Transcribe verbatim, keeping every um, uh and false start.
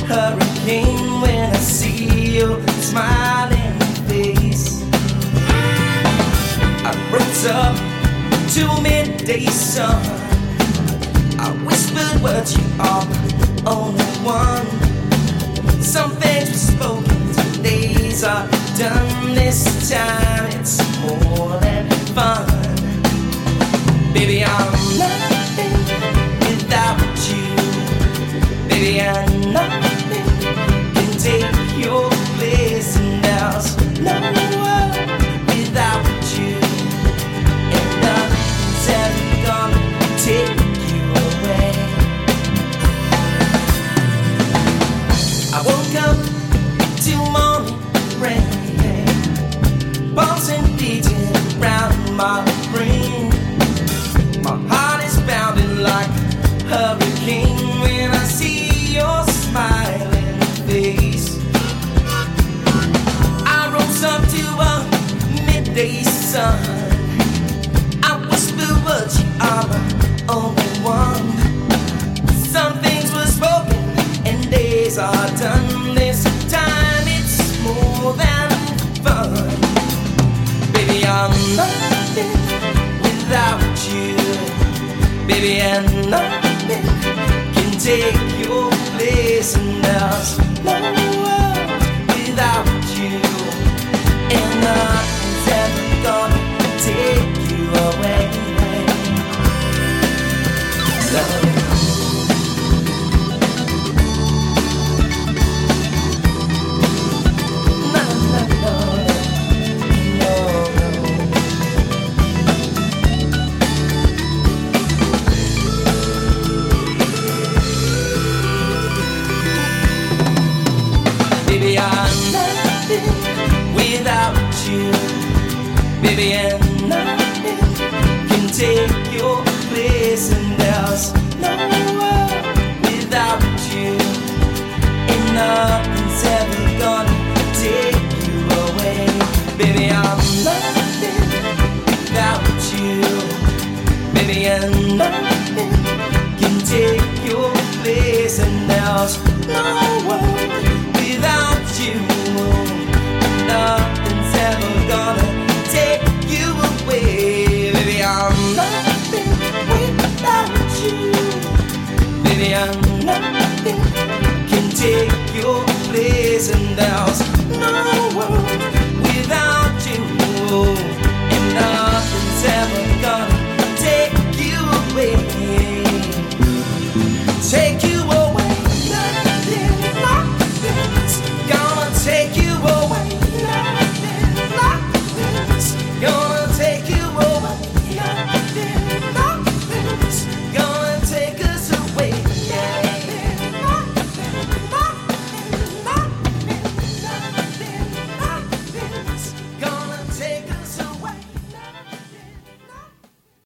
hurricane when I see your smiling face. I rose up to midday sun. I whispered words, you are the only one. Some things were spoken, some days are done. This time it's more than fun. Baby, I'm nothing without you. Baby, I'm nothing can take your place. And there's no world without you. And nothing's ever gonna take you away. I woke up to morning rain, balls and beating around my brain. My heart is pounding like a hurricane when I see your smiling face. I rose up to a midday sun. I whisper words, you are the only one. Some things were spoken and days are done. This time it's more than fun. Baby, I'm nothing without you. Baby, and nothing can take your place. And there's no world without you. And nothing's ever gonna take you away. Love. Baby, I'm nothing without you. Baby, and nothing can take your place. And there's no world without you. And nothing's ever gonna take you away. Baby, I'm nothing without you. Baby, and nothing can take your place. And there's no world without you. Nothing's ever gonna take you away. Baby, I'm nothing without you. Baby, I'm nothing can take your place. And there's no world